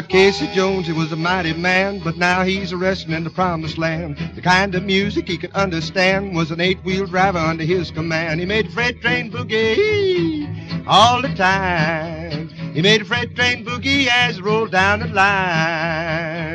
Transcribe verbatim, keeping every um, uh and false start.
Casey Jones, he was a mighty man, but now he's a resting in the promised land. The kind of music he could understand was an eight-wheel driver under his command. He made a freight train boogie all the time. He made a freight train boogie as it rolled down the line.